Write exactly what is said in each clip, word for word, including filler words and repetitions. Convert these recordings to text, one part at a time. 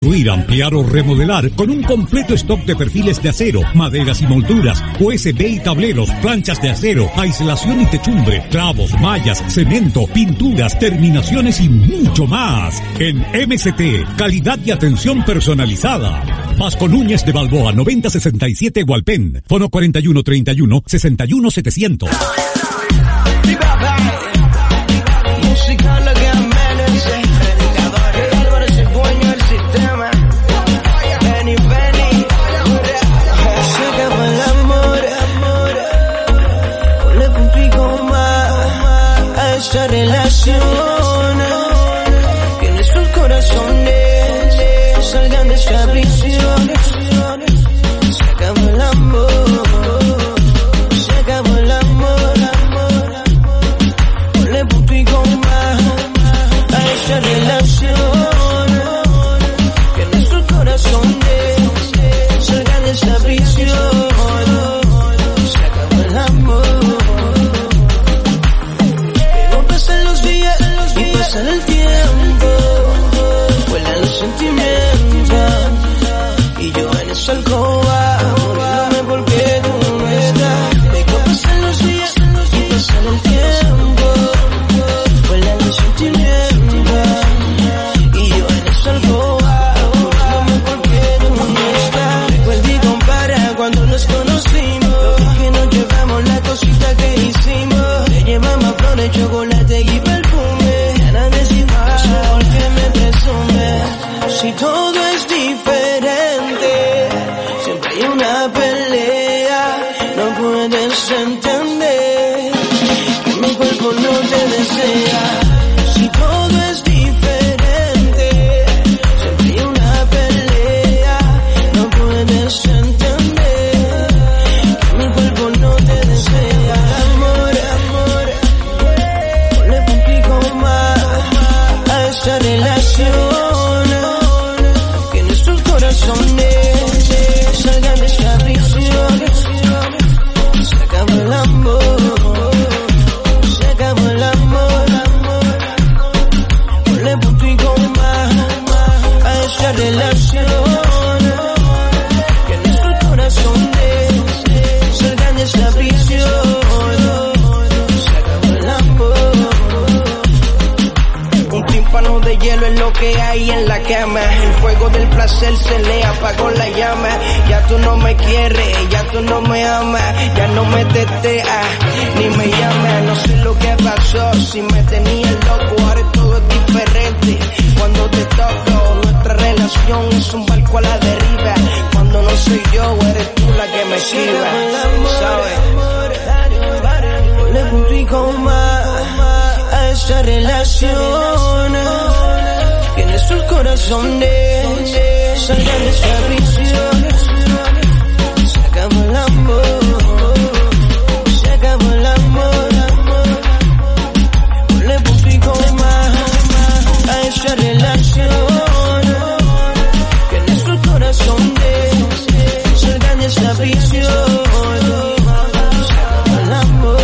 construir, ampliar o remodelar con un completo stock de perfiles de acero, maderas y molduras, U S B y tableros, planchas de acero, aislación y techumbre, clavos, mallas, cemento, pinturas, terminaciones y mucho más. En M C T, calidad y atención personalizada. Vasco Núñez de Balboa, noventa sesenta y siete Hualpén. Fono cuarenta y uno treinta y uno, sesenta y uno setecientos. Esta relación, que nuestros corazones salgan de esta prisión. Se acabó el amor, se acabó el amor. Ponle punto y coma a esta relación, que nuestros corazones salgan de esta prisión. Se acabó el amor. Pasa el tiempo, vuelan los sentimientos, y yo en esa alcoba, muriéndome porque tú no estás. Vengo a pasar los días, y pasa el tiempo, vuelan los sentimientos, y yo en esa alcoba, muriéndome porque tú no estás. Recuerda y compara cuando nos conocimos, que nos llevamos la cosita que hicimos. Te llevamos flores, chocolate y perfume. Si todo es diferente, siempre hay una pelea. No puedes entender que mi cuerpo no te desea. Si todo es diferente, siempre hay una pelea. No puedes entender que mi cuerpo no te desea. Amor, amor, ponle punto y coma a esta relación. Salgan de esta prisión. Se acabó el amor, se acabó el amor. Ponle punto y coma a esta relación, que nuestros corazones salgan de esta prisión. Se acabó el amor. Un tímpano de hielo es lo que hay en la cama. El fuego del placer se le apagó la llama. Ya tú no me quieres, ya tú no me amas, ya no me teteas, ni me llamas. No sé lo que pasó, si me tenía loco, ahora todo es diferente. Cuando te toco, nuestra relación es un barco a la deriva. Cuando no soy yo, eres tú la que me esquiva, ¿sabes? Ponle punto y coma a esta relación, que nuestros corazones salgan de esta prisión. Se acabó el amor, se acabó el amor. Ponle punto y coma a esta relación, que nuestros corazones salgan de esta prisión. Se acabó el amor.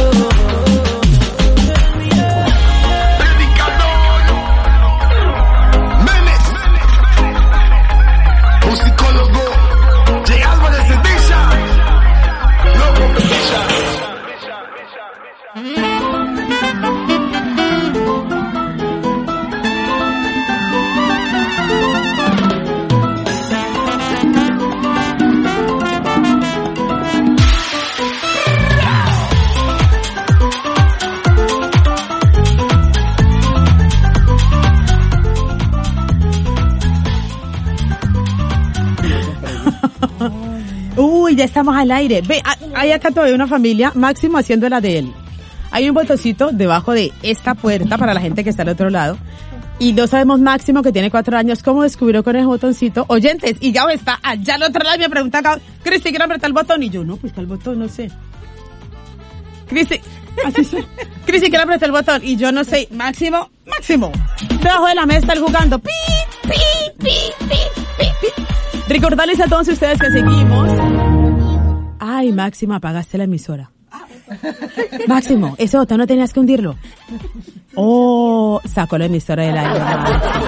Ya estamos al aire. Ve, hay acá todavía una familia, Máximo haciendo la de él. Hay un botoncito debajo de esta puerta para la gente que está al otro lado. Y no sabemos Máximo, que tiene cuatro años, cómo descubrió con ese botoncito. Oyentes, y ya está allá al otro lado y me pregunta acá, Cristi, ¿quiero apretar el botón? Y yo, no, pues el botón, no sé. Cristi, así sí. Cristi, ¿quiero apretar el botón? Y yo no sé. Máximo, Máximo. Debajo de la mesa él jugando. Pi, pi, pi, pi, pi, pi. Recordarles a todos ustedes que seguimos. Ay, Máximo, apagaste la emisora. Máximo, ese botón no tenías que hundirlo. Oh, sacó la emisora del aire.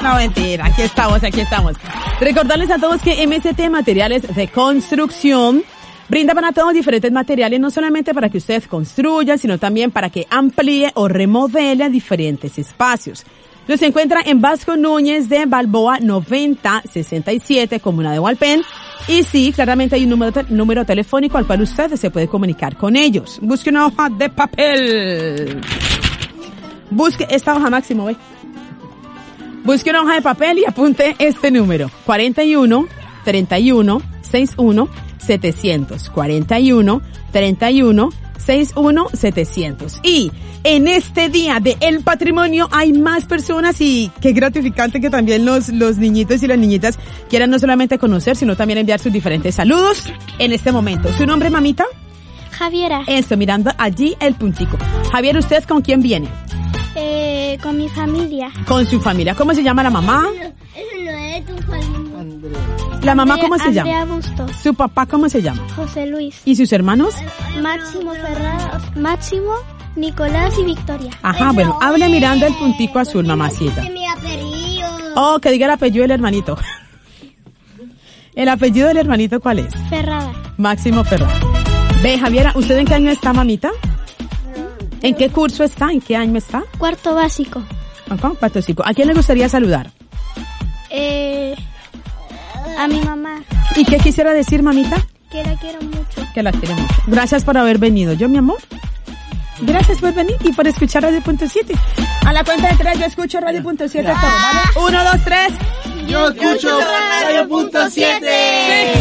No, mentira, aquí estamos, aquí estamos. Recordarles a todos que M S T Materiales de Construcción brinda para todos diferentes materiales, no solamente para que ustedes construyan, sino también para que amplíe o remodele diferentes espacios. Los encuentra en Vasco Núñez de Balboa noventa sesenta y siete, Comuna de Hualpén. Y sí, claramente hay un número, te- número telefónico al cual usted se puede comunicar con ellos. Busque una hoja de papel. Busque esta hoja, Máximo, ve. Busque una hoja de papel y apunte este número. cuarenta y uno, treinta y uno, sesenta y uno, setecientos. cuarenta y uno, treinta y uno, sesenta y uno, setecientos. Y en este día de El Patrimonio hay más personas y qué gratificante que también los, los niñitos y las niñitas quieran no solamente conocer, sino también enviar sus diferentes saludos en este momento. ¿Su nombre, mamita? Javiera, Eso, mirando allí el puntico. Javier, ¿usted con quién viene? eh, con mi familia. Con su familia. ¿Cómo se llama la mamá? Eso no es tu familia. ¿La mamá cómo se Andrea llama? Bustos, ¿Su papá cómo se llama? José Luis, ¿Y sus hermanos? Máximo Ferrado, Máximo, Nicolás y Victoria. Ajá, bueno, habla mirando el puntico azul, mamacita. Mi apellido. Oh, que diga el apellido del hermanito. ¿El apellido del hermanito cuál es? Ferrada. Máximo Ferrado. Ve, Javiera, ¿usted en qué año está, mamita? ¿En qué curso está? ¿En qué año está? Cuarto básico. Ajá, cuarto cinco. ¿A quién le gustaría saludar? Eh, a mi mamá, ¿Y qué quisiera decir, mamita? que la quiero mucho. Que la quiere mucho. Gracias por haber venido. ¿Yo, mi amor? Gracias por venir y por escuchar Radio Punto siete. A la cuenta de tres, yo escucho Radio Punto siete. ¿Vale? Uno, dos, tres. Yo escucho Radio Punto siete.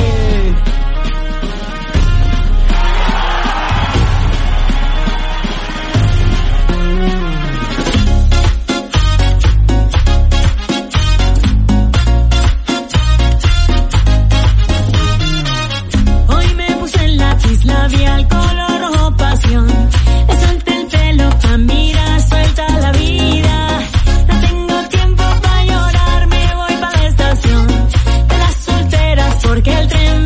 Hoy me puse el lápiz labial color rojo pasión. Me solté el pelo pa' mirar suelta la vida. No tengo tiempo pa' llorar, me voy pa' la estación de las solteras porque el tren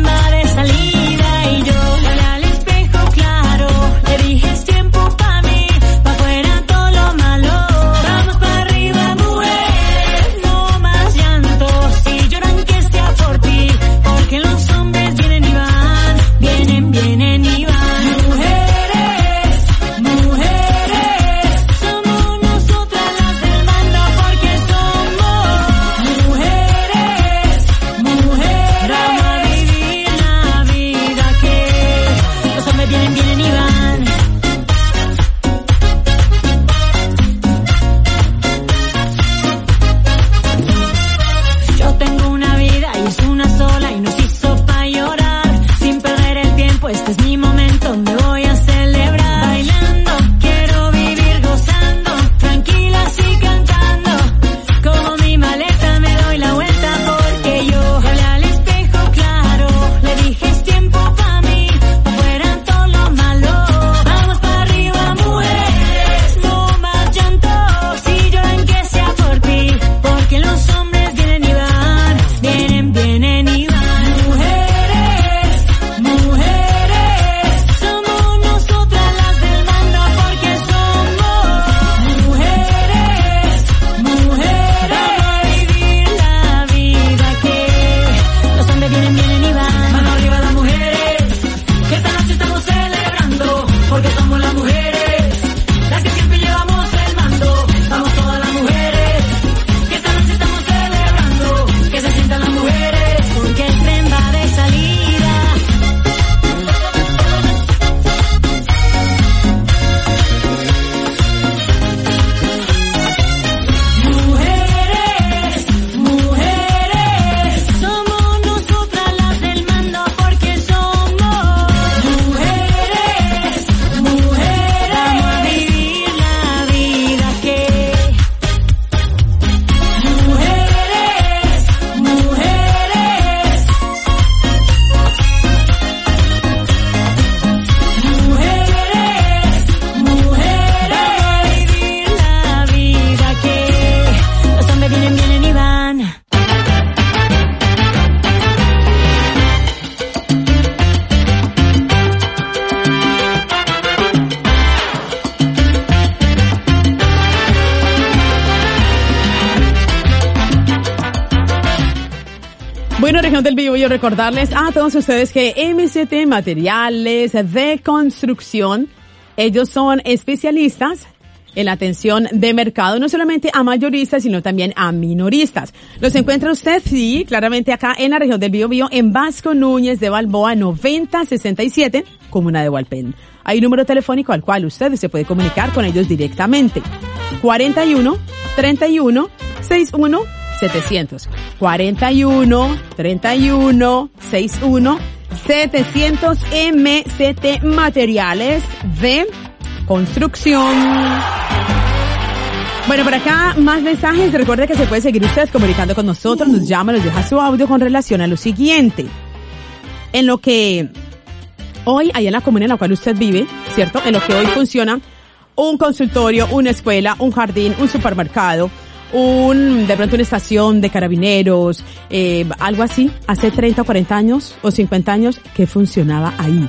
Bueno, región del Biobío, recordarles a todos ustedes que M C T Materiales de Construcción, ellos son especialistas en la atención de mercado, no solamente a mayoristas, sino también a minoristas. Los encuentra usted, sí, claramente acá en la región del Biobío, en Vasco Núñez de Balboa, noventa sesenta y siete, comuna de Hualpén. Hay un número telefónico al cual usted se puede comunicar con ellos directamente. cuarenta y uno, treinta y uno, sesenta y uno, setecientos. cuarenta y uno, treinta y uno, sesenta y uno, setecientos. M C T Materiales de Construcción. Bueno, por acá más mensajes. Recuerde que se puede seguir usted comunicando con nosotros. Nos llama, nos deja su audio con relación a lo siguiente. En lo que hoy, allá en la comuna en la cual usted vive, ¿cierto? En lo que hoy funciona un consultorio, una escuela, un jardín, un supermercado, un, de pronto una estación de carabineros, eh, algo así, hace treinta, cuarenta años o cincuenta años que funcionaba ahí.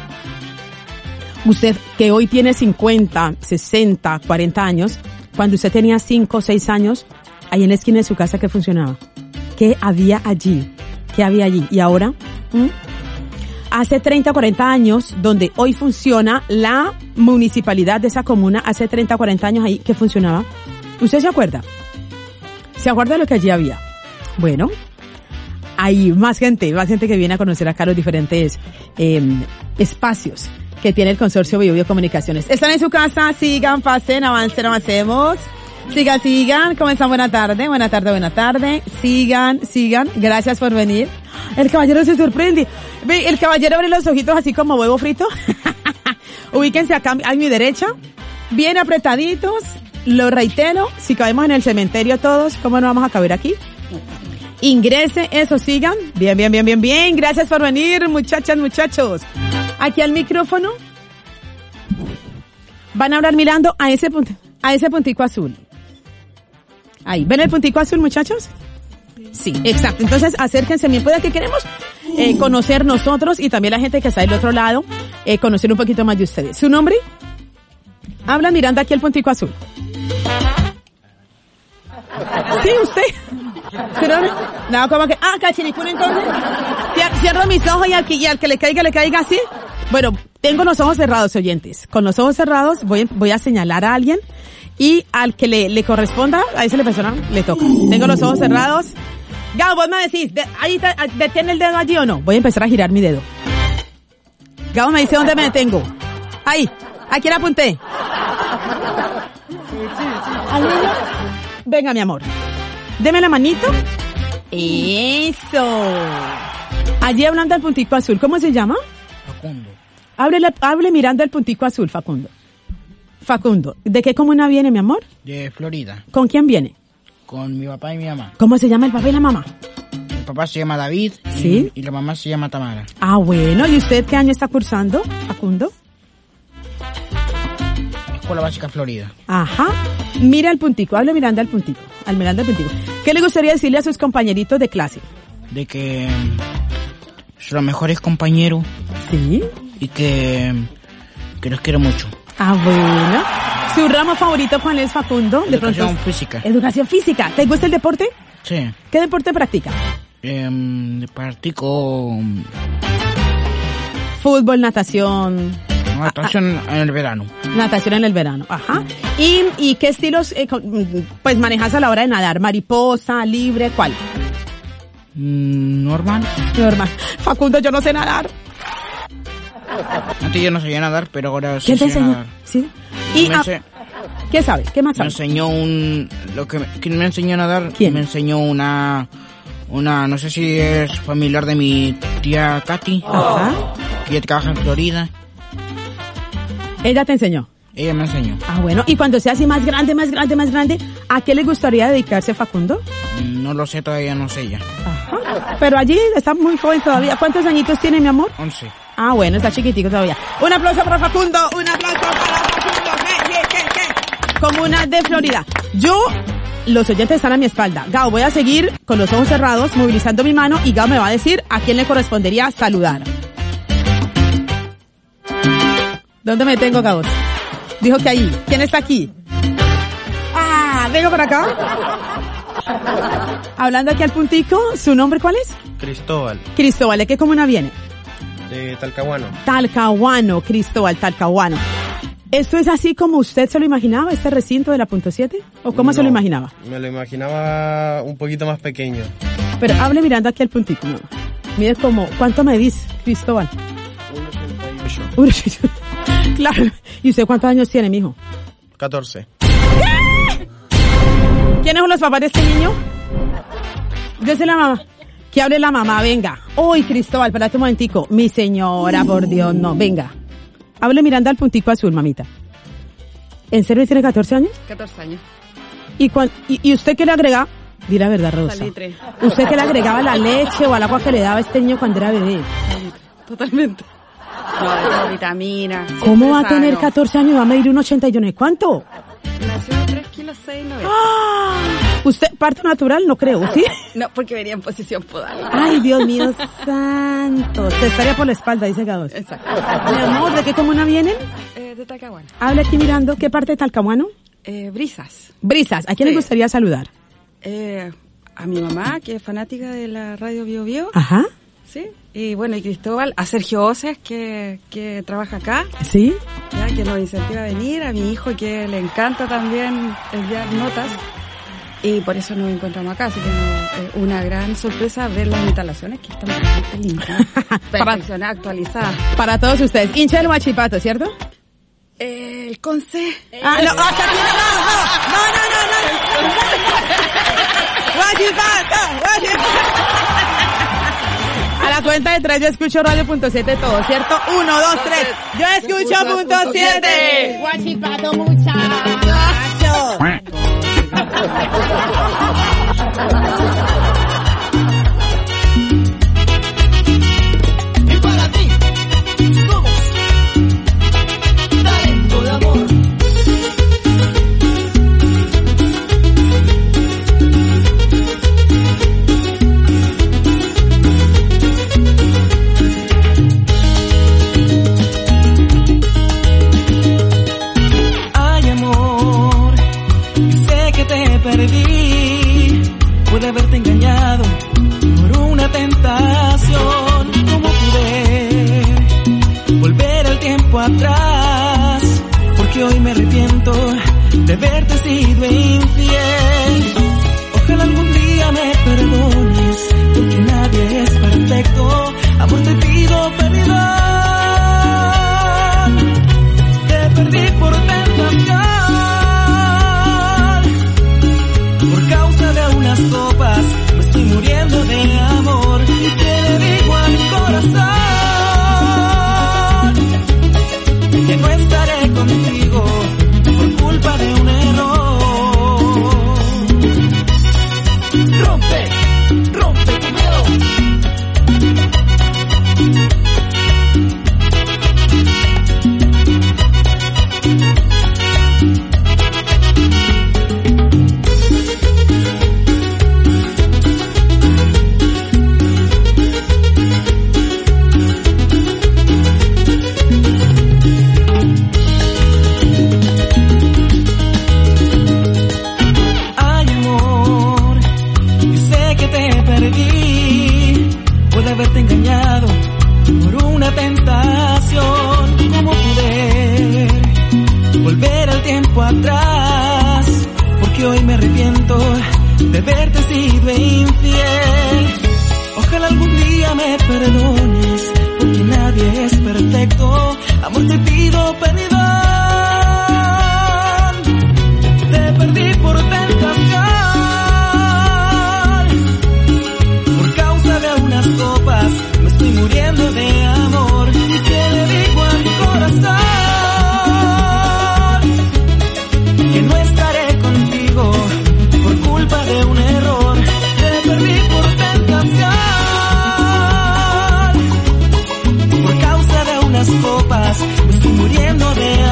Usted que hoy tiene cincuenta, sesenta, cuarenta años, cuando usted tenía cinco o seis años, ahí en la esquina de su casa, ¿qué funcionaba? ¿Qué había allí? ¿Qué había allí? ¿Y ahora? ¿Mm? Hace treinta, cuarenta años, donde hoy funciona la municipalidad de esa comuna, hace treinta, cuarenta años ahí, ¿qué funcionaba? ¿Usted se acuerda? ¿Se acuerda de lo que allí había? Bueno, hay más gente, más gente que viene a conocer acá los diferentes eh, espacios que tiene el Consorcio Biobío Comunicaciones. Están en su casa, sigan, pasen, avancen, avancemos. Sigan, sigan, comenzamos. Buena tarde, buena tarde, buena tarde. Sigan, sigan, gracias por venir. El caballero se sorprende. Ve, el caballero abre los ojitos así como huevo frito. Ubíquense acá a mi derecha, bien apretaditos. Lo reitero, si cabemos en el cementerio todos, ¿cómo no vamos a caber aquí? Ingrese, eso, sigan. Bien, bien, bien, bien, bien. Gracias por venir, muchachas, muchachos. Aquí al micrófono. Van a hablar mirando a ese punto, a ese puntico azul. Ahí, ¿ven el puntico azul, muchachos? Sí, exacto. Entonces, acérquense bien, pueda que queremos eh, conocer nosotros y también la gente que está del otro lado, eh, conocer un poquito más de ustedes. ¿Su nombre? Habla mirando aquí el puntico azul. Sí, usted. ¿Pero no, como que, ah, cachiricún, entonces, cierro mis ojos y al, que, y al que le caiga, le caiga así? Bueno, tengo los ojos cerrados, oyentes. Con los ojos cerrados voy, voy a señalar a alguien y al que le, le corresponda, a esa persona le toca. Tengo los ojos cerrados. Gabo, vos me decís, de, ahí está, ¿detiene el dedo allí o no? Voy a empezar a girar mi dedo. Gabo me dice dónde me detengo. Ahí, aquí le apunté. ¿Al niño? Venga, mi amor. Deme la manito. Eso. Allí hablando al puntico azul. ¿Cómo se llama? Facundo. Hable, hable mirando el puntico azul, Facundo. Facundo. ¿De qué comuna viene, mi amor? De Florida. ¿Con quién viene? Con mi papá y mi mamá. ¿Cómo se llama el papá y la mamá? El papá se llama David y, ¿sí? y la mamá se llama Tamara. Ah, bueno. ¿Y usted qué año está cursando, Facundo? Escuela Básica Florida. Ajá. Mira el puntico, hable mirando al puntico, al mirando al puntico. ¿Qué le gustaría decirle a sus compañeritos de clase? De que son los mejores compañeros. Sí. Y que, que los quiero mucho. Ah, bueno. ¿Su ramo favorito cuál es, Facundo? De Educación pronto, física. Educación física. ¿Te gusta el deporte? Sí. ¿Qué deporte practica? Eh, practico fútbol, natación. Natación en el verano. Natación en el verano, ajá. ¿Y, y qué estilos eh, pues manejas a la hora de nadar? ¿Mariposa, libre, cuál? Mm, normal. Normal. Facundo, yo no sé nadar. Antes yo no sabía nadar, pero ahora sí ¿Quién te sé enseñó? nadar. ¿Sí? ¿Y Me a, ense- qué sabe? ¿Qué más Me sabe? enseñó un... Lo que, ¿Quién me enseñó a nadar? ¿Quién? Me enseñó una... Una, no sé si es familiar de mi tía Katy. Ajá. Que ella trabaja en Florida. Ella te enseñó. Ella me enseñó. Ah, bueno. Y cuando sea así más grande, más grande, más grande, ¿a qué le gustaría dedicarse, Facundo? No lo sé, todavía no sé ella. Ajá. Pero allí está muy joven todavía. ¿Cuántos añitos tiene, mi amor? once. Ah, bueno, está chiquitico todavía. Un aplauso para Facundo, un aplauso para Facundo. ¿Qué, qué, qué, qué? Comuna de Florida. Yo, los oyentes están a mi espalda. Gao, voy a seguir con los ojos cerrados, movilizando mi mano, y Gao me va a decir a quién le correspondería saludar. ¿Dónde me tengo, Gao? Dijo que ahí. ¿Quién está aquí? Ah, vengo para acá. Hablando aquí al puntico, ¿su nombre cuál es? Cristóbal, Cristóbal, ¿de qué comuna viene? de Talcahuano. Talcahuano, Cristóbal, Talcahuano. ¿Esto es así como usted se lo imaginaba, este recinto de la punto siete? ¿O cómo No, se lo imaginaba? Me lo imaginaba un poquito más pequeño. Pero hable mirando aquí al puntico. ¿No? Mide como, ¿cuánto medís, Cristóbal? uno ochenta y ocho. Uy, claro. ¿Y usted cuántos años tiene, mijo? catorce. ¿Quiénes son los papás de este niño? Yo soy la mamá. Que hable la mamá, venga. Uy, Cristóbal, espérate un momentico. Mi señora, por Dios, no, venga. Hable mirando al puntico azul, mamita. ¿En serio tiene catorce años? catorce años. ¿Y, cuan, y, y usted qué le agrega? Di la verdad, Rosa. Salitre. ¿Usted qué le agregaba la leche o al agua que le daba a este niño cuando era bebé? Totalmente. No, de todo, vitamina. ¿Cómo va a siempre tener sano. catorce años y va a medir un ochenta y uno? ¿Cuánto? Nació de tres kilos seis noventa. ¡Ah! ¿Usted parto natural? No creo, ¿sí? No, porque venía en posición podal. Ay, Dios mío santo. Te estaría por la espalda, dice Gados. Exacto. Mi amor, ¿de qué comuna vienen? Eh, de Talcahuano. Habla aquí mirando. ¿Qué parte de Talcahuano? Eh, brisas. Brisas. ¿A quién Sí. le gustaría saludar? Eh, a mi mamá, que es fanática de la radio Bio Bio. Ajá. Sí. Y bueno, y Cristóbal, a Sergio Oces, que, que trabaja acá, ¿Sí? ya que nos incentiva a venir, a mi hijo, que le encanta también enviar notas. Y por eso nos encontramos acá, así que no, eh, una gran sorpresa ver las instalaciones que están bastante lindas, Para- perfeccionadas, actualizadas. Para todos ustedes. Hincha del Huachipato, ¿cierto? Eh, el Conce. Ah, no, hasta aquí no, no, no, no, no. Huachipato, Huachipato. A la cuenta de tres yo escucho radio punto siete todo, ¿cierto? Uno, dos, tres. Yo escucho punto siete. Huachipato, muchachos. Y para ti, somos talento de amor. Ay, amor, sé que te perdí. Pude haberte engañado por una tentación. ¿Cómo pude volver el tiempo atrás? Porque hoy me arrepiento de haberte sido infiel. Ojalá algún día me perdones, porque nadie es perfecto. Amor, te pido perdón. Te perdí por tentación, por causa de unas copas. Me estoy muriendo de amor. Y te le digo a mi corazón que no estaré contigo por culpa de un error. Rompe, rompe tu miedo. Ay, amor, yo sé que te perdí. Pude haberte engañado por una tentación. ¿Cómo pude volver el tiempo atrás? Porque hoy me arrepiento de haberte sido infiel. Ojalá algún día me perdones, porque nadie es perfecto. Amor, te pido perdón. Te perdí por tentación, por causa de unas copas. Me estoy muriendo de amor. Y te le digo a mi corazón que no estaré contigo por culpa de un error. Te perdí por tentación, por causa de unas copas. Me estoy muriendo de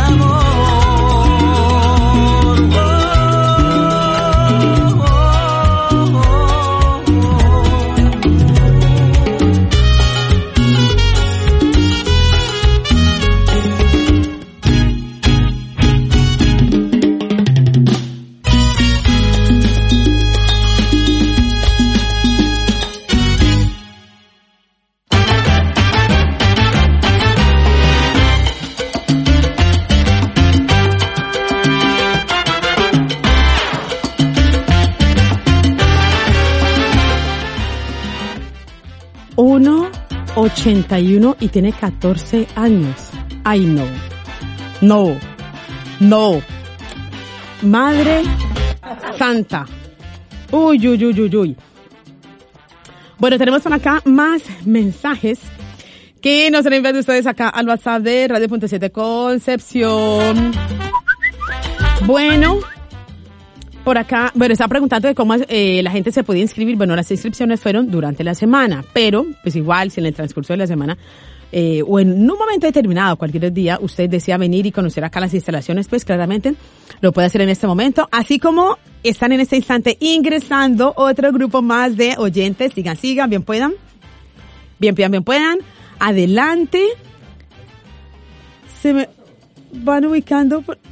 uno ochenta y uno y tiene catorce años. Ay, no. No. No. Madre Santa. Uy, uy, uy, uy, uy. Bueno, tenemos por acá más mensajes que nos han enviado ustedes acá al WhatsApp de Radio Punto siete Concepción. Bueno, por acá, bueno, estaba preguntando de cómo eh, la gente se podía inscribir. Bueno, las inscripciones fueron durante la semana, pero pues igual si en el transcurso de la semana eh, o en un momento determinado, cualquier día, usted desea venir y conocer acá las instalaciones, pues claramente lo puede hacer en este momento, así como están en este instante ingresando otro grupo más de oyentes. Sigan, sigan, bien puedan. Bien, bien, bien puedan. Adelante. Se me van ubicando por...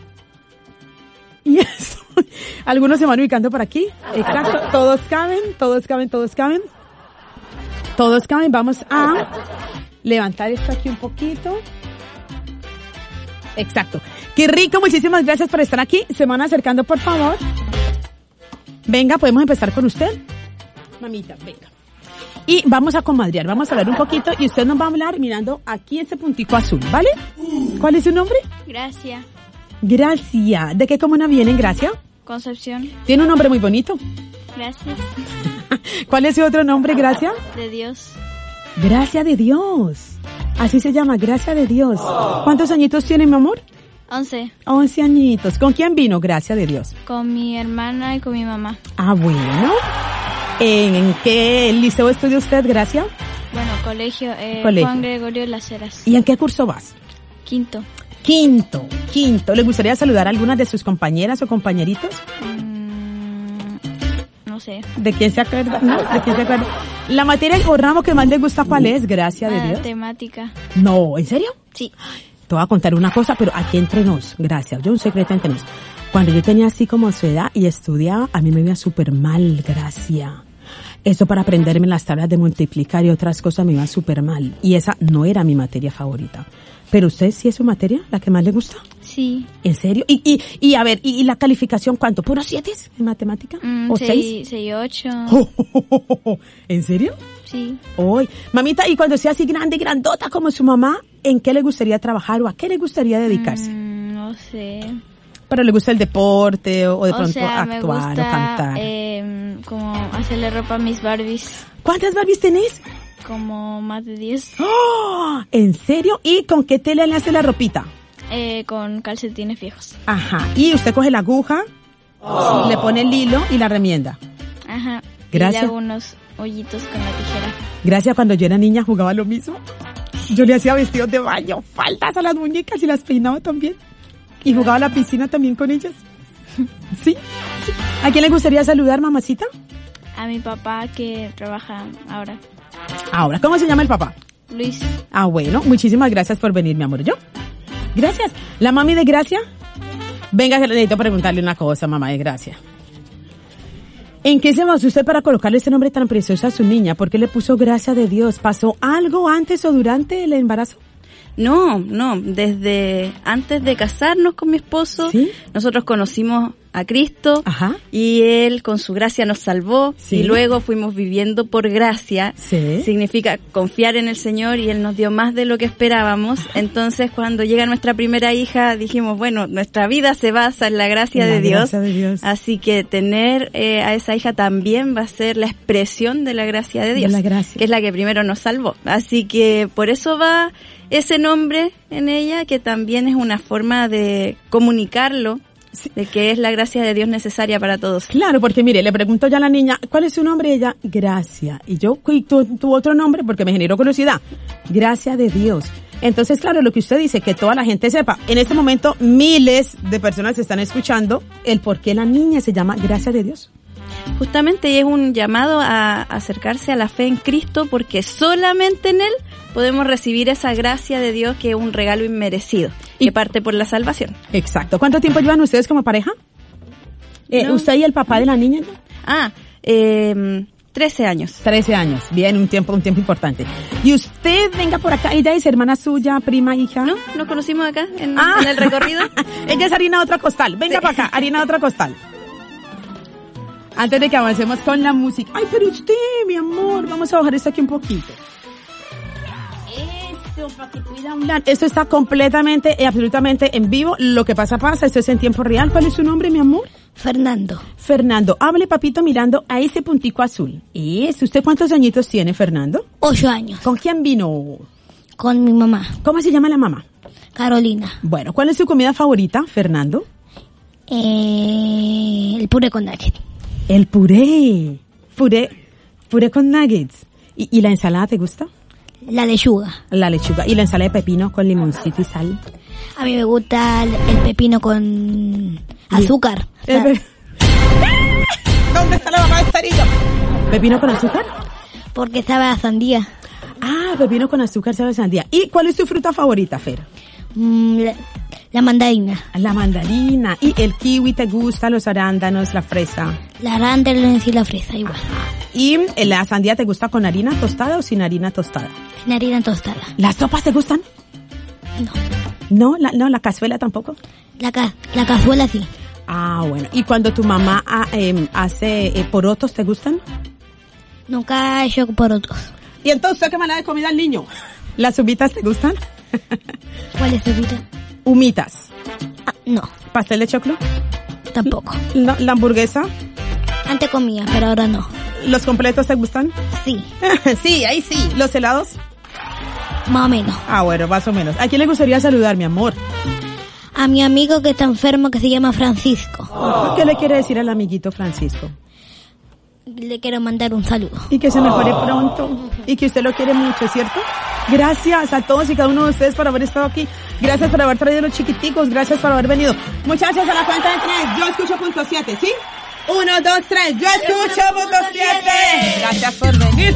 Y eso. Algunos se van ubicando por aquí. Exacto. Todos caben, todos caben, todos caben. Todos caben. Vamos a levantar esto aquí un poquito. Exacto. Qué rico. Muchísimas gracias por estar aquí. Se van acercando, por favor. Venga, podemos empezar con usted. Mamita, venga. Y vamos a comadrear, vamos a hablar un poquito y usted nos va a hablar mirando aquí ese puntico azul, ¿vale? ¿Cuál es su nombre? Gracia. Gracia. ¿De qué comuna viene, Gracia? Concepción. Tiene un nombre muy bonito. Gracias. ¿Cuál es su otro nombre, Gracia? De Dios. Gracia de Dios. Así se llama, Gracia de Dios. ¿Cuántos añitos tiene, mi amor? Once. Once añitos. ¿Con quién vino, Gracia de Dios? Con mi hermana y con mi mamá. Ah, bueno. ¿En, en qué liceo estudia usted, Gracia? Bueno, colegio, eh, Colegio. Juan Gregorio Las Heras. ¿Y en qué curso vas? Quinto. Quinto, quinto. ¿Le gustaría saludar a algunas de sus compañeras o compañeritos? Mm, no sé. ¿De quién se acuerda? ¿No? ¿De quién se acuerda? La materia o ramo que más le gusta, ¿cuál es? Gracia de Ah, Dios. temática. No, ¿en serio? Sí. Te voy a contar una cosa, pero aquí entre nos, gracias. Yo un secreto entre nos. Cuando yo tenía así como su edad y estudiaba, a mí me iba súper mal, Gracia. Eso para aprenderme las tablas de multiplicar y otras cosas me iba súper mal. Y esa no era mi materia favorita. ¿Pero usted sí es su materia, la que más le gusta? Sí. ¿En serio? Y, y, y a ver, ¿y, y la calificación cuánto? ¿Puro siete en matemática? Mm, ¿O seis, seis? seis, ocho. Oh, oh, oh, oh, oh. ¿En serio? Sí. Hoy, mamita, y cuando sea así grande, grandota como su mamá, ¿en qué le gustaría trabajar o a qué le gustaría dedicarse? Mm, no sé. ¿Pero le gusta el deporte o, o de O pronto sea, me actuar gusta, o cantar? Eh, como hacerle ropa a mis Barbies. ¿Cuántas Barbies tenés? Como más de diez. ¡Oh! ¿En serio? ¿Y con qué tela le hace la ropita? Eh, con calcetines viejos. Ajá. Y usted coge la aguja, oh. le pone el hilo y la remienda. Ajá. Gracias. Y le hago unos hoyitos con la tijera. Gracias, cuando yo era niña jugaba lo mismo. Yo le hacía vestidos de baño, faldas a las muñecas y las peinaba también. Y jugaba a la piscina también con ellas. ¿Sí? ¿Sí? ¿A quién le gustaría saludar, mamacita? A mi papá que trabaja ahora. Ahora, ¿cómo se llama el papá? Luis. Ah, bueno, muchísimas gracias por venir, mi amor. ¿Yo? Gracias. ¿La mami de Gracia? Venga, que le necesito preguntarle una cosa, mamá de Gracia. ¿En qué se basó usted para colocarle este nombre tan precioso a su niña? ¿Por qué le puso Gracia de Dios? ¿Pasó algo antes o durante el embarazo? No, no, desde antes de casarnos con mi esposo, ¿sí? Nosotros conocimos a Cristo. Ajá. Y Él con su gracia nos salvó, ¿sí? Y luego fuimos viviendo por gracia, ¿sí? Significa confiar en el Señor y Él nos dio más de lo que esperábamos. Entonces cuando llega nuestra primera hija dijimos, bueno, nuestra vida se basa en la gracia, en la de, Dios, gracia de Dios, así que tener eh, a esa hija también va a ser la expresión de la gracia de Dios, de la gracia, que es la que primero nos salvó. Así que por eso va ese nombre en ella, que también es una forma de comunicarlo, sí, de que es la gracia de Dios necesaria para todos. Claro, porque mire, le pregunto ya a la niña, ¿cuál es su nombre? Ella, Gracia. Y yo, ¿y tu, tu otro nombre? Porque me generó curiosidad. Gracia de Dios. Entonces, claro, lo que usted dice, que toda la gente sepa. En este momento, miles de personas están escuchando el por qué la niña se llama Gracia de Dios. Justamente es un llamado a acercarse a la fe en Cristo, porque solamente en Él podemos recibir esa gracia de Dios, que es un regalo inmerecido, y que parte por la salvación. Exacto. ¿Cuánto tiempo llevan ustedes como pareja? Eh, no. ¿Usted y el papá de la niña? Ah, eh, trece años. trece años. Bien, un tiempo, un tiempo importante. ¿Y usted venga por acá? ¿Ella es hermana suya, prima, hija? No, nos conocimos acá, en, ah. en el recorrido. Ella es harina de otro costal. Venga sí. para acá, harina de otro costal. Antes de que avancemos con la música. Ay, pero usted, mi amor, vamos vamos a bajar esto aquí un poquito. Eso, para que pueda hablar. Esto está completamente y absolutamente en vivo. Lo que pasa, pasa. Esto es en tiempo real. ¿Cuál es su nombre, mi amor? Fernando. Fernando, hable, papito, mirando a ese puntico azul. ¿Es? ¿Usted cuántos añitos tiene, Fernando? Ocho años. ¿Con quién vino? Con mi mamá. ¿Cómo se llama la mamá? Carolina. Bueno, ¿cuál es su comida favorita, Fernando? Eh, el puré con nuggets. El puré. Puré, puré con nuggets. ¿Y, ¿Y la ensalada te gusta? La lechuga. La lechuga. ¿Y la ensalada de pepino con limoncito y sal? A mí me gusta el, el pepino con azúcar. El pe- ¿Dónde está la mamá de Estarillo? ¿Pepino con azúcar? Porque sabe a sandía. Ah, pepino con azúcar sabe a sandía. ¿Y cuál es tu fruta favorita, Fer? Mm, la, la mandarina. La mandarina. ¿Y el kiwi te gusta, los arándanos, la fresa? La arándano y la fresa igual. ¿Y la sandía te gusta con harina tostada o sin harina tostada? Sin harina tostada. ¿Las sopas te gustan? No. ¿No? ¿La, no, la cazuela tampoco? La, ca- la cazuela sí. Ah, bueno. ¿Y cuando tu mamá ah, eh, hace eh, porotos, te gustan? Nunca he hecho porotos. ¿Y entonces qué mala de comida al niño? ¿Las humitas te gustan? ¿Cuál es humita? Humitas. Ah, no. ¿Pastel de choclo? Tampoco. ¿La, la hamburguesa? Antes comía, pero ahora no. ¿Los completos te gustan? Sí. Sí, ahí sí. ¿Los helados? Más o menos. Ah, bueno, más o menos. ¿A quién le gustaría saludar, mi amor? A mi amigo que está enfermo, que se llama Francisco. ¿Qué le quiere decir al amiguito Francisco? Le quiero mandar un saludo. Y que se mejore pronto. Y que usted lo quiere mucho, ¿cierto? Gracias a todos y cada uno de ustedes por haber estado aquí. Gracias por haber traído los chiquiticos. Gracias por haber venido. Muchachos, a la cuenta de tres. Yo escucho punto siete, ¿sí? Uno, dos, tres. Yo escucho punto siete. Gracias por venir.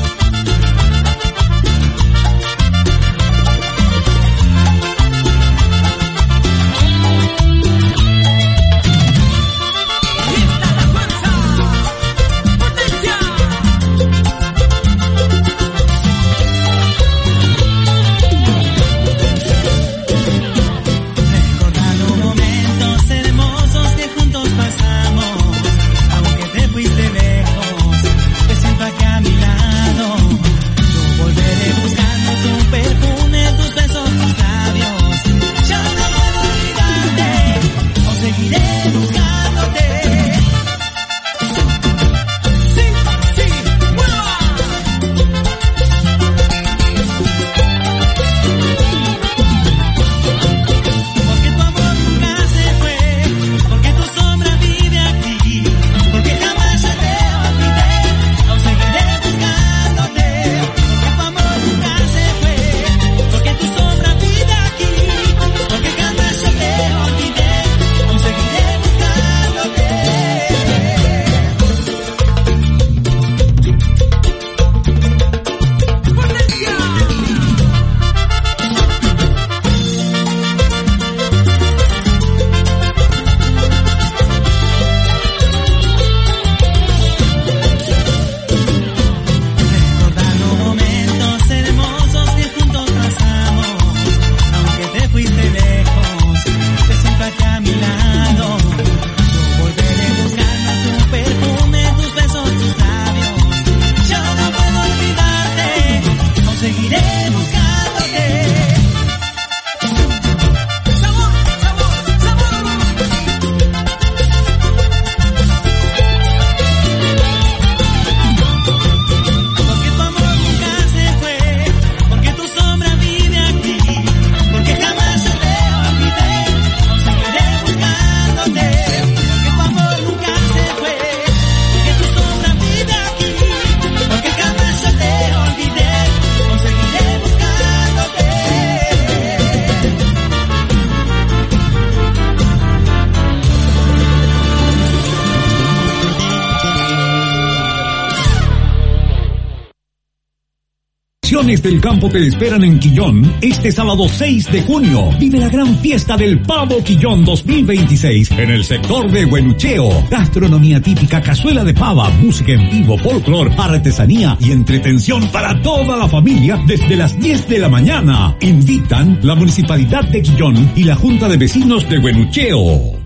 Del campo te esperan en Quillón este sábado seis de junio. Vive la gran fiesta del Pavo Quillón dos mil veintiséis en el sector de Huenucheo. Gastronomía típica, cazuela de pava, música en vivo, folclor, artesanía y entretención para toda la familia desde las diez de la mañana. Invitan la Municipalidad de Quillón y la Junta de Vecinos de Huenucheo.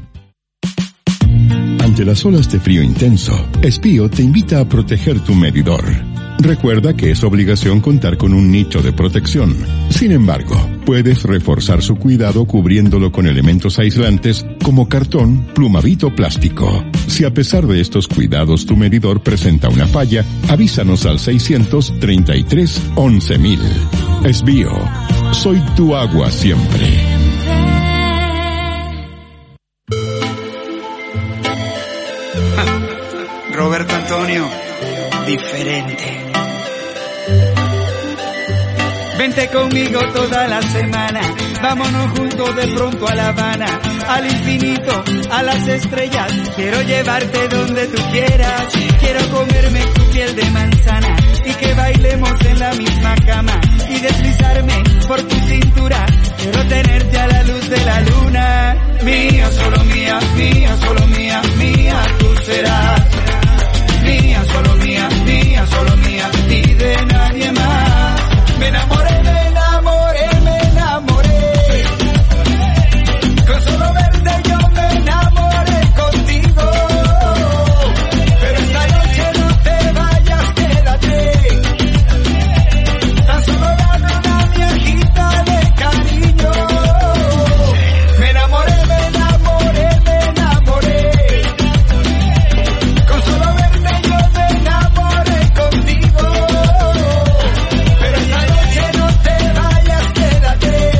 Ante las olas de frío intenso, Espío te invita a proteger tu medidor. Recuerda que es obligación contar con un nicho de protección. Sin embargo, puedes reforzar su cuidado cubriéndolo con elementos aislantes como cartón, plumavit o plástico. Si a pesar de estos cuidados tu medidor presenta una falla, avísanos al seiscientos treinta y tres once mil. Esbío, soy tu agua siempre. Roberto Antonio, diferente. Vente conmigo toda la semana, vámonos juntos de pronto a La Habana, al infinito, a las estrellas, quiero llevarte donde tú quieras, quiero comerme tu piel de manzana, y que bailemos en la misma cama, y deslizarme por tu cintura, quiero tenerte a la luz de la luna, mía, solo mía, mía, solo mía, mía, tú serás, mía, solo mía, mía, solo mía, y de nadie más. Me enamoré, me enamoré, me enamoré. Con solo verte yo me enamoré contigo. Pero esta noche no te vayas, quédate. Tan solo dame una viejita de cariño. Me enamoré, me enamoré, me enamoré. Con solo verte yo me enamoré contigo. Pero esta noche no te vayas, quédate.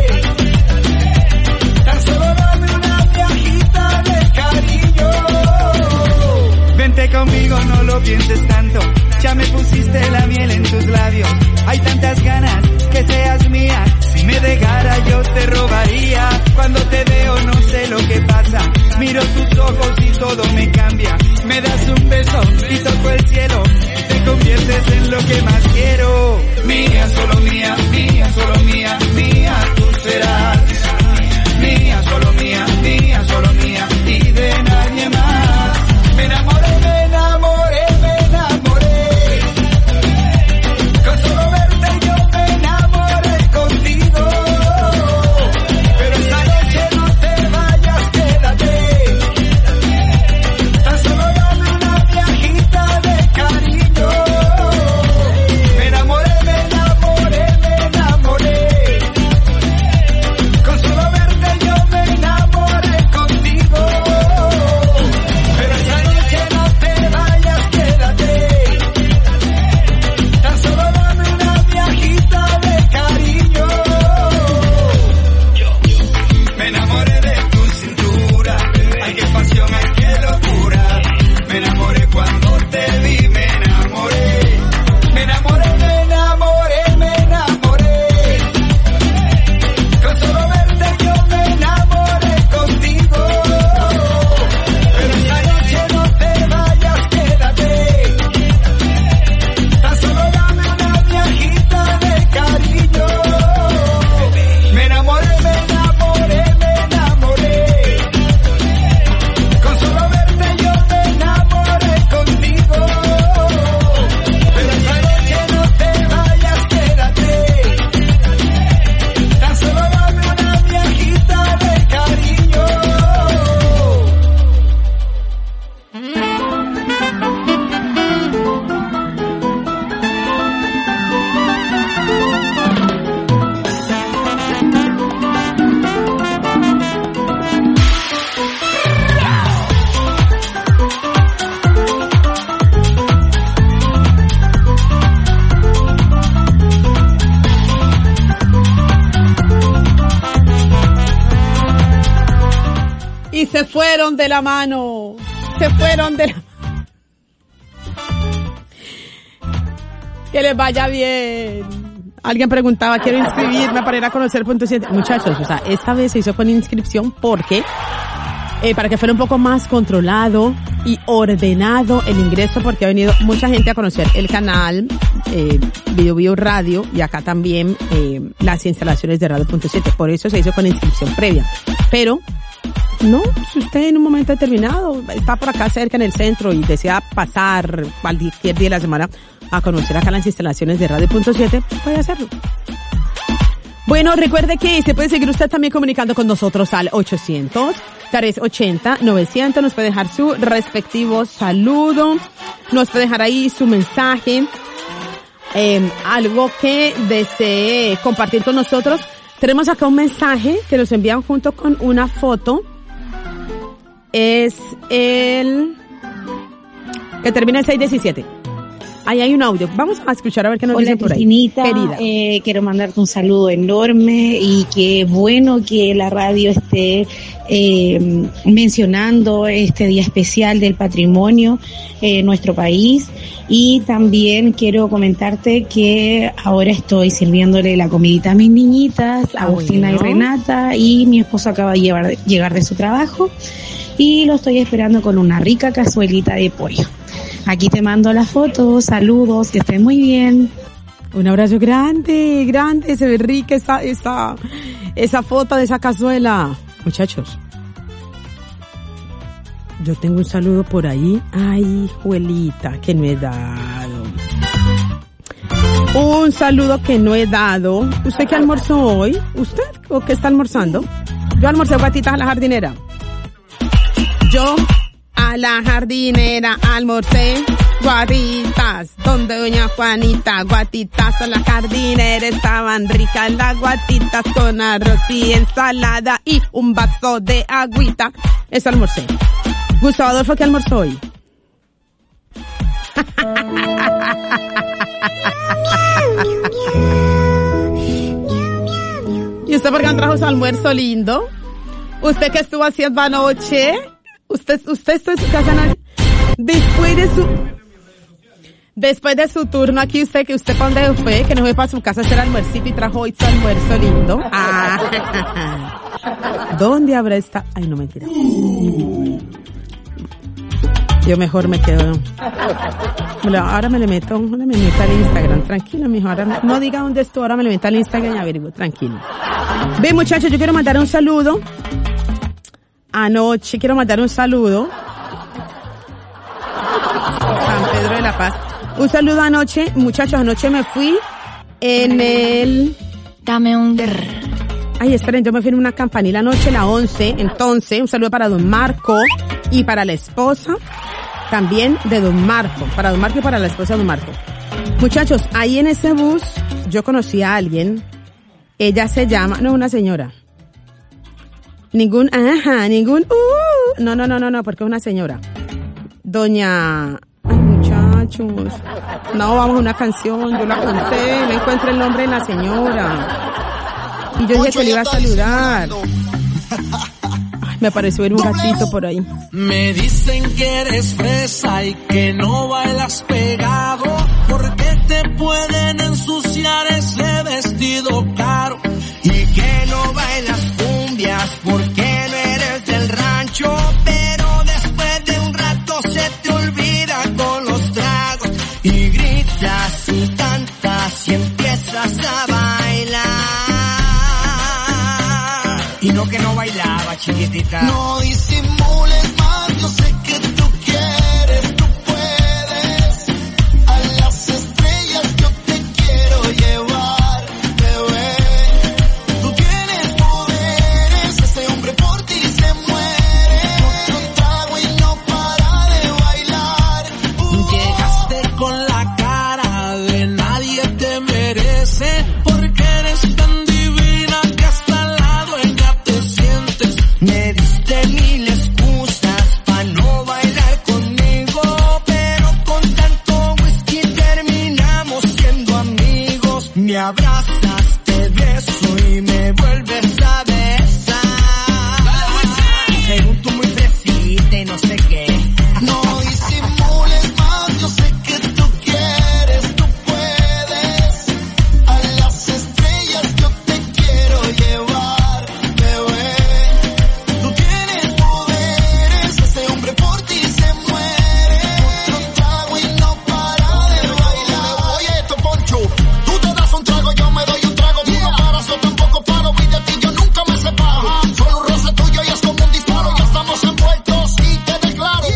Tan solo dame una viajita de cariño. Vente conmigo, no lo pienses tanto. Ya me pusiste la miel en tus labios. Hay tantas ganas que seas mía. Si me dejara yo te robaría. Cuando te veo no sé lo que pasa. Miro tus ojos y todo me cambia. Me das un beso y toco el cielo. Te conviertes en lo que más quiero. Mía, solo mía, mía, solo mía, mía, tú serás. Mía, solo mía, mía, solo mía, y de nadie más. Me enamoré, me enamoré, me enamoré. Con solo verte yo me enamoré contigo. Pero esta noche no te vayas, quédate. Tan solo dame una viajita de cariño. Me enamoré, me enamoré, me enamoré. Con solo verte yo me enamoré contigo. Pero esta noche no te vayas, quédate. Tan solo dame una viajita de cariño. Me enamoré de tu cintura. Ay, qué pasión, ay, qué locura. Me enamoré cuando te vi, me enamoré. Me enamoré, me enamoré, me enamoré. Con solo verte yo me enamoré contigo. Pero esta noche no te vayas, quédate. Tan solo dame una viajita de cariño. Me enamoré, me enamoré, me enamoré. Con solo verte yo me enamoré contigo. Pero esta noche no te vayas, quédate. Tan solo dame una viajita de cariño. Y se fueron de la mano. Se fueron de la mano. Que les vaya bien. Alguien preguntaba, quiero inscribirme para ir a conocer punto siete. Muchachos, o sea, esta vez se hizo con inscripción porque, eh, para que fuera un poco más controlado y ordenado el ingreso, porque ha venido mucha gente a conocer el canal, eh, Bio Bio Radio, y acá también, eh, las instalaciones de Radio punto siete. Por eso se hizo con inscripción previa. Pero, no, si usted en un momento determinado está por acá cerca en el centro y desea pasar cualquier día de la semana a conocer acá las instalaciones de Radio punto siete, puede hacerlo. Bueno, recuerde que se puede seguir usted también comunicando con nosotros al ochocientos, trescientos ochenta, novecientos. Nos puede dejar su respectivo saludo. Nos puede dejar ahí su mensaje eh, algo que desee compartir con nosotros, tenemos acá un mensaje que nos envían junto con una foto. Es el que termina en seis diecisiete. Ahí hay un audio. Vamos a escuchar a ver qué nos dicen por ahí. Hola, Cristinita. Eh, quiero mandarte un saludo enorme y qué bueno que la radio esté eh, mencionando este día especial del patrimonio en nuestro país. Y también quiero comentarte que ahora estoy sirviéndole la comidita a mis niñitas, Agustina bueno. y Renata, y mi esposo acaba de llevar, llegar de su trabajo y lo estoy esperando con una rica cazuelita de pollo. Aquí te mando la foto, saludos, que estén muy bien. Un abrazo grande, grande, se ve rica esa, esa, esa foto de esa cazuela. Muchachos, yo tengo un saludo por ahí. Ay, juelita, que no he dado. Un saludo que no he dado. ¿Usted qué almorzó hoy? ¿Usted o qué está almorzando? Yo almorcé guatitas a la jardinera. Yo... A la jardinera almorcé guatitas, donde doña Juanita, guatitas a la jardinera, estaban ricas las guatitas con arroz y ensalada y un vaso de agüita. Eso almorcé. Gustavo Adolfo, ¿qué almorzó hoy? ¿Y usted por qué no trajo su almuerzo lindo? ¿Usted qué estuvo haciendo anoche? Usted, usted está en su casa, ¿no? Después de su, después de su turno aquí, usted, que usted para dónde fue, que no fue para su casa a hacer almuercito y trajo hoy su almuerzo lindo. Ah. ¿Dónde habrá esta? Ay, no, mentira. Yo mejor me quedo. Ahora me le meto, ahora me meto al Instagram, tranquilo, mijo. Ahora me, no diga dónde estoy, ahora me le meto al Instagram y averiguo, tranquilo. Ve, muchachos, yo quiero mandar un saludo. Anoche quiero mandar un saludo. San Pedro de la Paz. Un saludo anoche, muchachos, anoche me fui en el... Dame un... Ay, esperen, yo me fui en una campanila anoche, la once, entonces, un saludo para don Marco y para la esposa, también de don Marco, para don Marco y para la esposa de don Marco. Muchachos, ahí en ese bus, yo conocí a alguien, ella se llama, no, una señora. Ningún, ajá, ningún, uh, no, no, no, no, no, porque es una señora. Doña, ay, muchachos, no, vamos a una canción, yo la conté, no encuentro el nombre de la señora. Y yo dije que le iba a saludar. Ay, me pareció ver un gatito por ahí. Me dicen que eres fresa y que no bailas pegado, porque te pueden ensuciar ese vestido caro. Y que no bailas cumbias porque no eres del rancho, pero después de un rato se te olvida con los tragos y gritas y cantas y empiezas a bailar. Y no que no bailaba, chiquitita. No disimules más, yo sé que tú quieres, tú puedes. A las estrellas yo te quiero llevar. Porque eres tan divina que hasta al lado ella te sientes. Me diste mil excusas para no bailar conmigo, pero con tanto whisky terminamos siendo amigos. Me abrazas, te beso y me vuelves a besar. Según tú muy fresita y no sé qué. No disimules más, yo sé que tú quieres, tú puedes. A las estrellas yo te quiero llevar, bebé. Tú tienes poderes, ese hombre por ti se muere. Otro trago y no para de bailar. Oye, esto Poncho, tú te das un trago, yo me doy un trago. Tú no paras, yo tampoco paro, y de ti yo nunca me separo. Solo un roce tuyo y es como un disparo. Ya estamos envueltos y te declaro.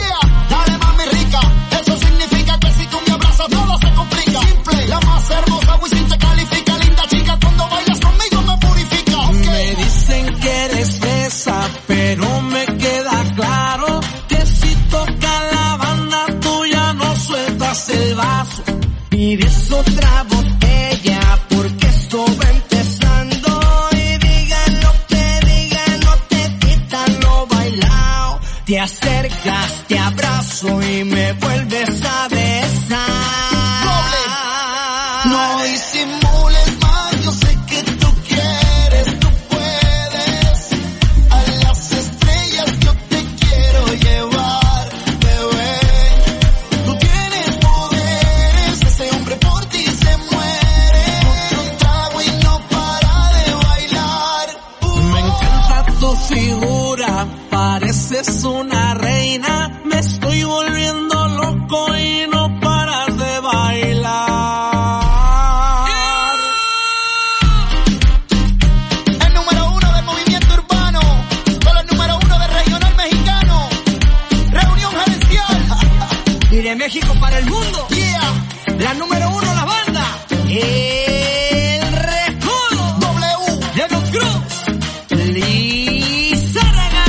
disimules más, yo sé que tú quieres, tú puedes. A las estrellas yo te quiero llevar, bebé. Tú tienes poderes, ese hombre por ti se muere. Otro trago y no para de bailar. Uh. Me encanta tu figura, pareces una reina. Me estoy volviendo loco y no paras de bailar. El número uno del movimiento urbano, con el número uno del regional mexicano. Reunión gerencial. Y de México para el mundo. Yeah. La número uno, la banda. El Recodo. W. Diego Cruz. Lizárraga.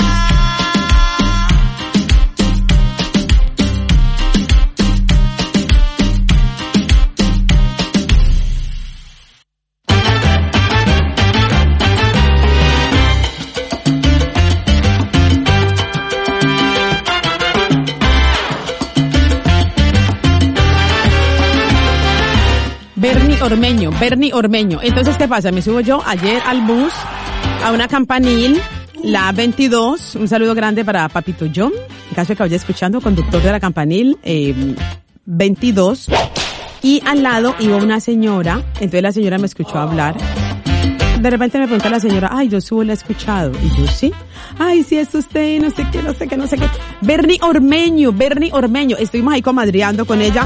Bernie Ormeño, Bernie Ormeño. Entonces, ¿qué pasa? Me subo yo ayer al bus a una campanil, la veintidós. Un saludo grande para Papito John, en caso de que vaya escuchando, conductor de la campanil eh, veintidós. Y al lado iba una señora, entonces la señora me escuchó hablar. De repente me pregunta la señora, ay, yo subo, la he escuchado. Y yo, sí. Ay, sí, es usted, no sé qué, no sé qué, no sé qué. Bernie Ormeño, Bernie Ormeño. Estuvimos ahí comadreando con ella.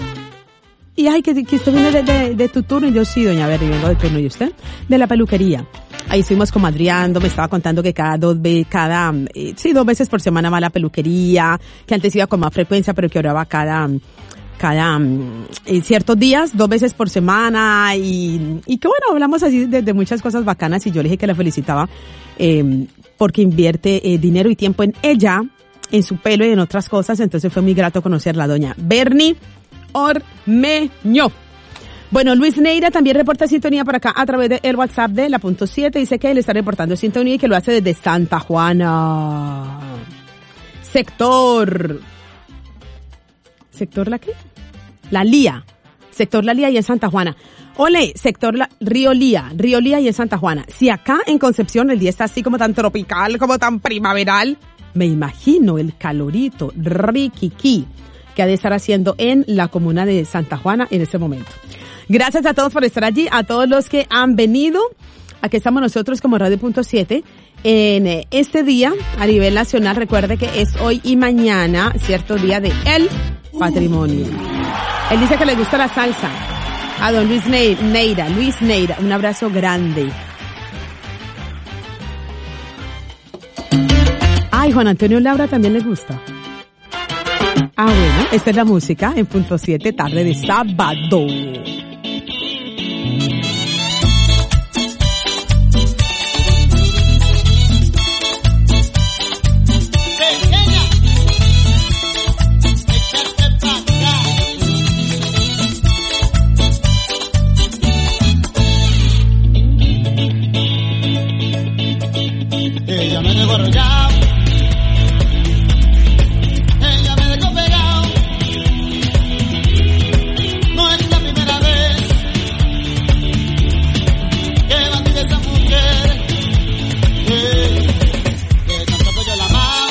Y ay, que, que usted viene de, de, de tu turno. Y yo, sí, doña Bernie, vengo de turno. ¿Y usted? De la peluquería. Ahí estuvimos comadreando, me estaba contando que cada dos veces, cada, eh, sí, dos veces por semana va a la peluquería, que antes iba con más frecuencia, pero que ahora va cada, cada, eh, ciertos días, dos veces por semana, y, y que bueno, hablamos así de, de muchas cosas bacanas, y yo le dije que la felicitaba, eh, porque invierte eh, dinero y tiempo en ella, en su pelo y en otras cosas, entonces fue muy grato conocerla, doña Bernie Ormeño. Bueno, Luis Neira también reporta sintonía por acá a través del WhatsApp de la punto siete. Dice que él está reportando sintonía y que lo hace desde Santa Juana. Sector... ¿Sector la qué? La Lía. Sector La Lía y en Santa Juana. Ole, sector la, Río Lía. Río Lía y en Santa Juana. Si acá en Concepción el día está así como tan tropical, como tan primaveral, me imagino el calorito riquiqui que ha de estar haciendo en la comuna de Santa Juana en este momento. Gracias a todos por estar allí, a todos los que han venido. Aquí estamos nosotros como Radio Punto siete en este día a nivel nacional. Recuerde que es hoy y mañana, cierto día de El Patrimonio. Él dice que le gusta la salsa. A don Luis Neira, Luis Neira, un abrazo grande. Ay, Juan Antonio Laura también le gusta. Ah, bueno, esta es la música en Punto siete, tarde de sábado. Ella me dejó arrollado, ella me dejó pegado, no es la primera vez que va a vivir esta mujer, eh, que tanto que yo la amaba,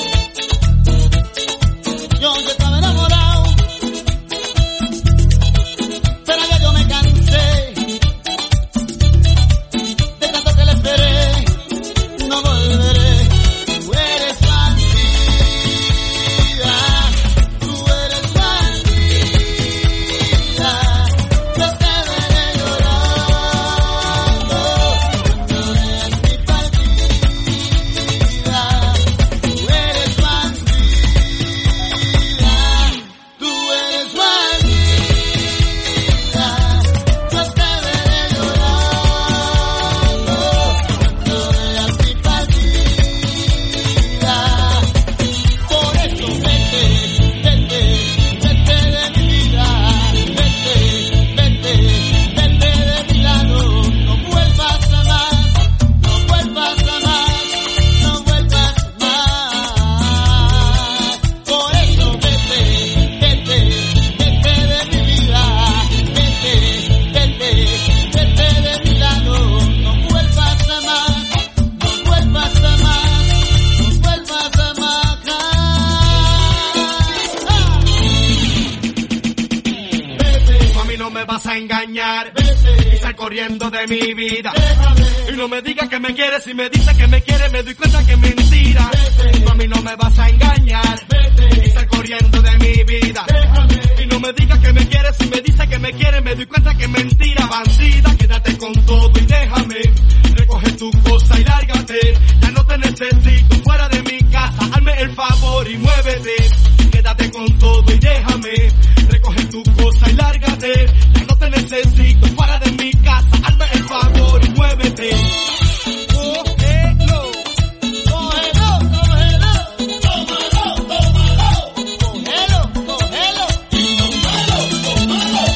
yo ya estaba enamorado, pero ya yo me cansé, de tanto que le esperé. No volveré. engañar. Vete. Y sal corriendo de mi vida. Déjame. Y no me digas que me quieres, si me dices que me quieres me doy cuenta que es mentira. Vete. Tú a mí no me vas a engañar. Vete. Y sal corriendo de mi vida. Déjame. Y no me digas que me quieres, si me dices que me quieres me doy cuenta que es mentira. Bandida, quédate con todo y déjame. Recoge tu cosa y lárgate. Ya no te necesito fuera de mi casa. Hazme el favor y muévete. Quédate con todo y déjame. Recoge tu cosa y lárgate. Ya no te necesito fuera de mi casa. Hazme el favor y muévete. Cógelo, cógelo, cógelo, tómalo, tómalo, cógelo, cógelo, tómalo, tómalo.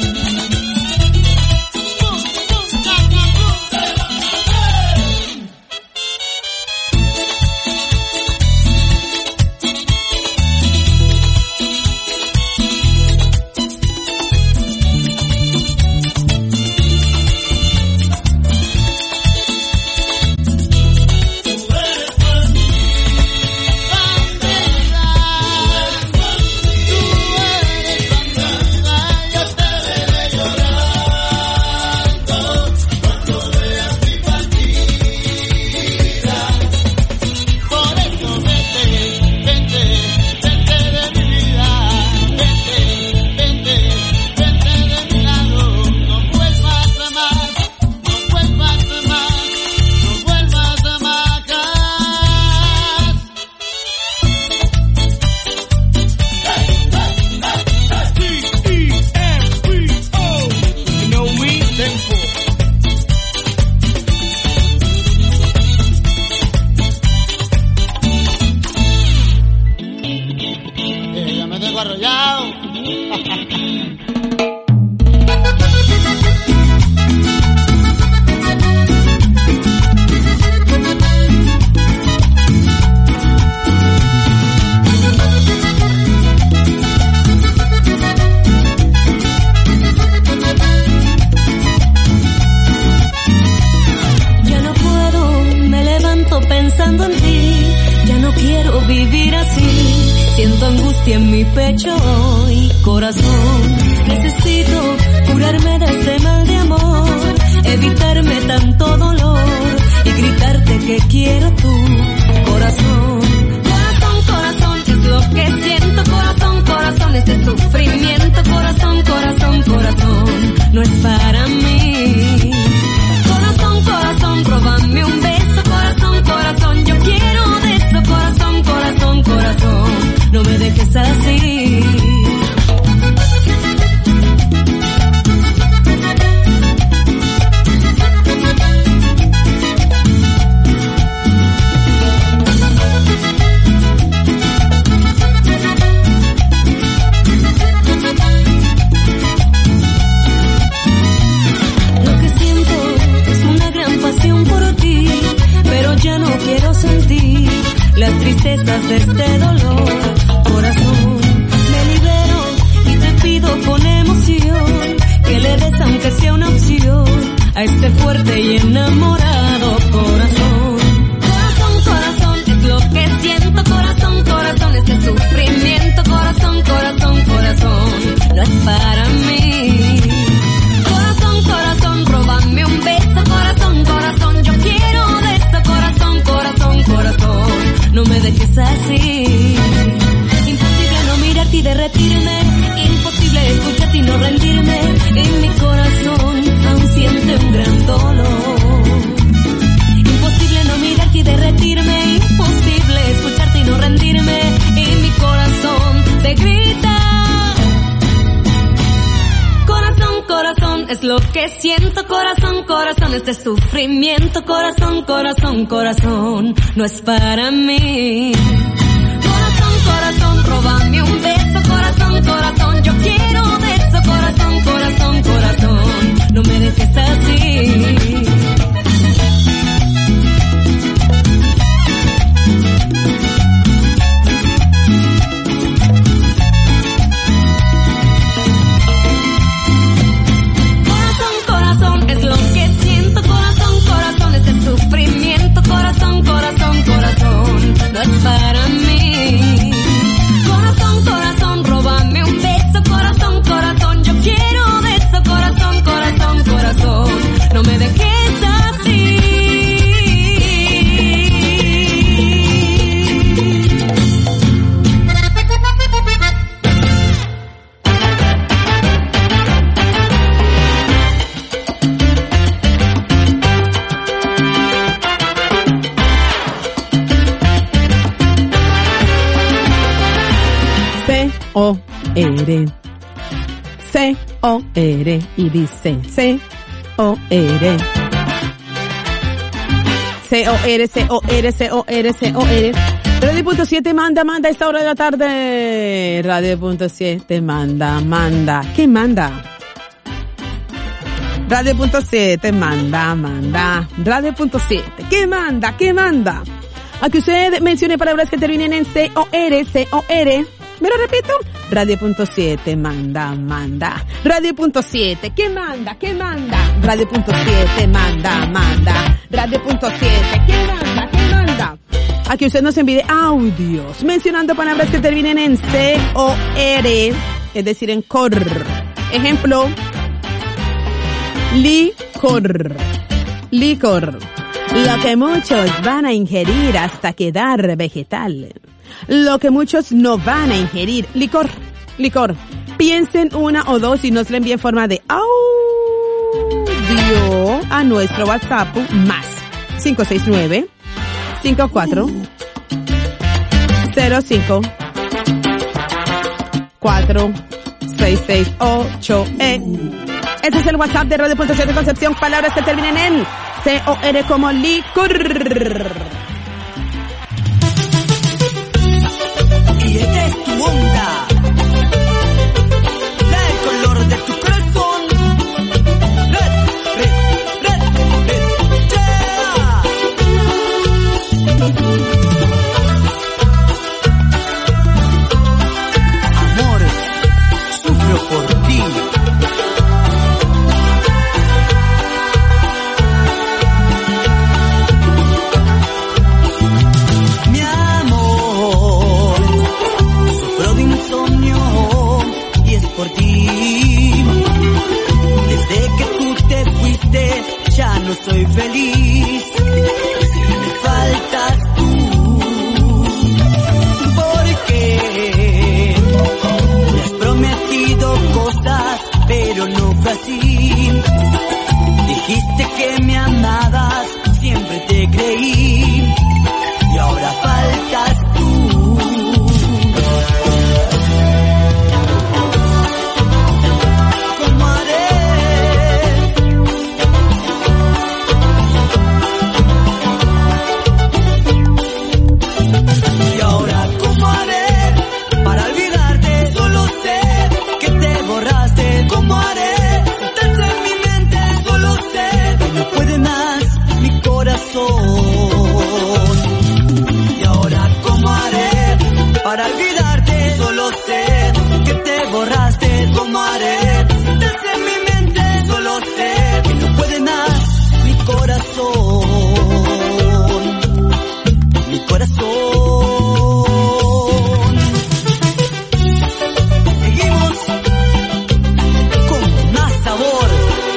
Corazón, no es para mí. Corazón, corazón, róbame un beso. Corazón, corazón, yo quiero de eso. Corazón, corazón, corazón, no me dejes así. No es para mí. Corazón, corazón, róbame un beso. Corazón, corazón. R. C O R y dice C O R. C O R, C O R, C O R, C O R. Radio punto siete manda, manda a esta hora de la tarde. Radio punto siete manda, manda. ¿Qué manda? Radio punto siete manda, manda. Radio punto siete. ¿Qué manda? ¿Qué manda? A que usted mencione palabras que terminen en C O R, C O R. ¿Me lo repito? Radio punto siete manda, manda. Radio punto siete, ¿qué manda? ¿Qué manda? Radio punto siete manda, manda. Radio punto siete, ¿qué manda? ¿Qué manda? A que usted nos envíe audios mencionando palabras que terminen en C O R, es decir, en cor. Ejemplo, licor. Licor. Lo que muchos van a ingerir hasta quedar vegetal. Lo que muchos no van a ingerir. Licor. Licor. Piensen una o dos y nos la envíen en forma de audio a nuestro WhatsApp más cinco seis nueve, cinco cuatro cero cinco, cuatro seis seis ocho. E. Ese es el WhatsApp de Radio punto siete Concepción. Palabras que terminen en C O R como licor. Y esta es tu onda, la del color de tu corazón. Red, red, red, red, yeah. Amor, sufro por ti. Por ti, desde que tú te fuiste ya no soy feliz, si me faltas tú, porque me has prometido cosas pero no fue así, dijiste que me amabas, siempre te creí y ahora faltas tú. Y ahora cómo haré para olvidarte, solo sé que te borraste, cómo haré, estás en mi mente, solo sé que no puede más mi corazón, mi corazón. Seguimos con más sabor.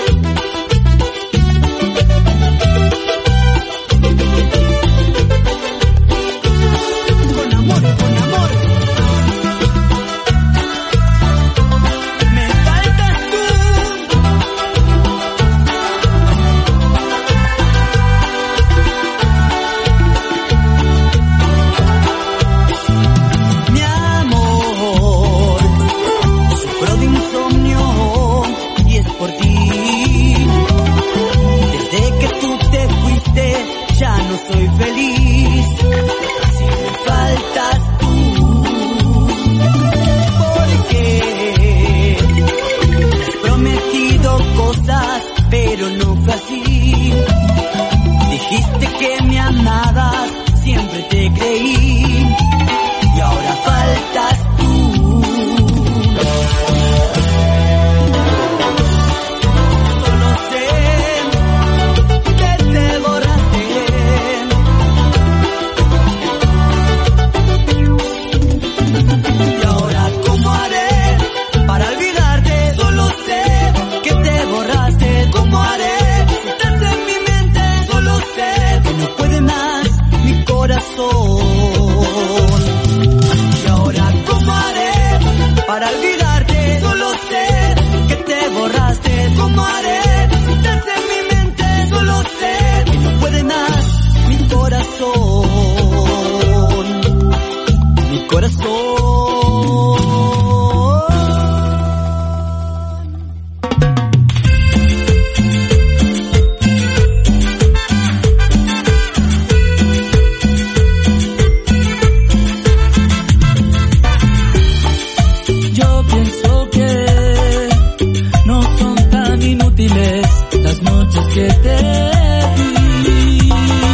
Soy feliz si me faltas tú, porque me has prometido cosas pero no fue así, dijiste que me amabas, siempre te creí y ahora faltas tú. Solo sé que te borraste. Y ahora cómo haré para olvidarte, solo sé que te borraste, cómo haré, estás en mi mente, solo sé que no puede más mi corazón. Y ahora cómo que te di.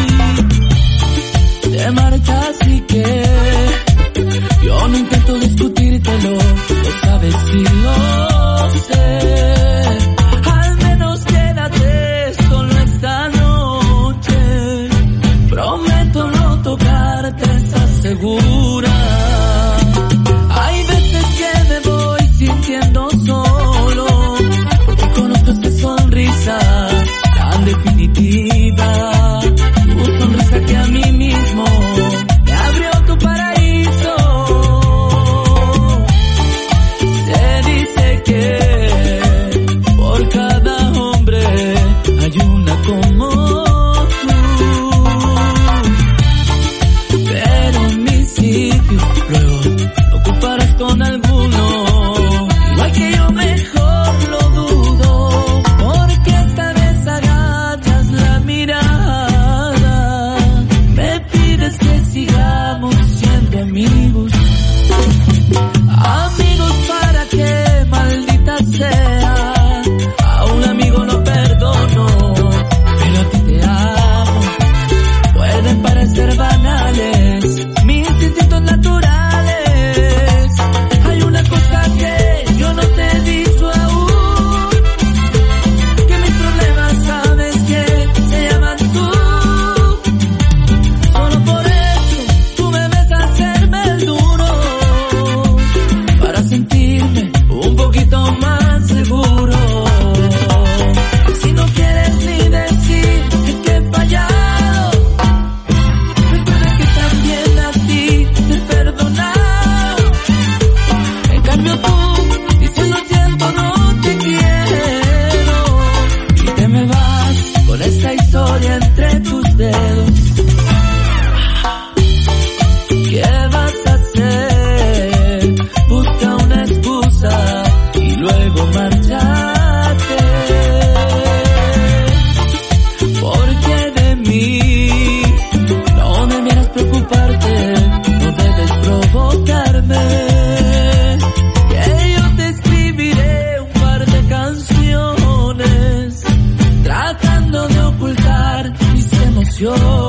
Te marchas y que yo no intento discutírtelo, lo sabes y lo sé. Al menos quédate solo esta noche. Prometo no tocarte, ¿estás segura? Hay veces que me voy sintiendo solo, porque conozco esta sonrisa tan definitiva. Tu sonrisa que a mí mismo me abrió tu paraíso. Se dice que por cada hombre hay una como tú, pero en mi sitio luego lo ocuparás con alguno, igual que yo mejor lo dudo, porque esta vez agachas la mirada, me pides que sigamos siendo amigos, amigos para que maldita sea, a un amigo no perdono, pero a ti te amo, pueden parecer banales mis instintos naturales, hay una cosa que yo no te he dicho aún, que mis problemas sabes que se llaman tú, solo por eso tú me ves hacerme el duro, para sentirme un poquito más seguro. Si no quieres ni decir que he fallado, recuerda que también a ti te he perdonado. En cambio tú, diciendo siento no te quiero, y te me vas con esta historia entre tus dedos. ¿Qué vas a hacer? Busca una excusa y luego marchate, porque de mí no debieras preocuparte, no debes provocarme, que yo te escribiré un par de canciones tratando de ocultar mis emociones.